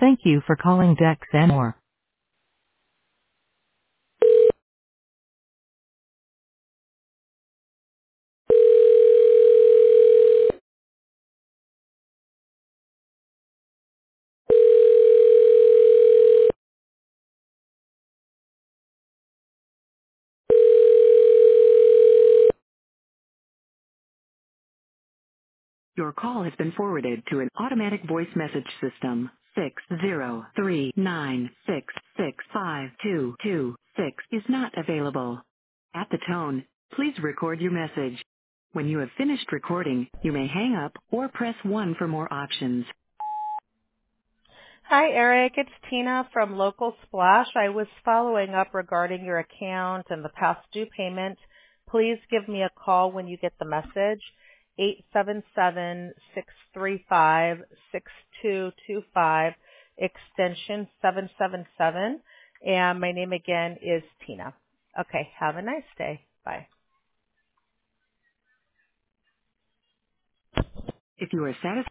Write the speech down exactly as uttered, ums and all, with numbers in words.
Thank you for calling Dex and More. Your call has been forwarded to an automatic voice message system. Six zero three nine six six five two two six is not available. At the tone, please record your message. When you have finished recording, you may hang up or press one for more options. Hi, Eric. It's Tina from Local Splash. I was following up regarding your account and the past due payment. Please give me a call when you get the message, eight seven seven, six three five, six two two five, extension seven seven seven. And my name again is Tina. Okay, have a nice day. Bye. If you are satisfied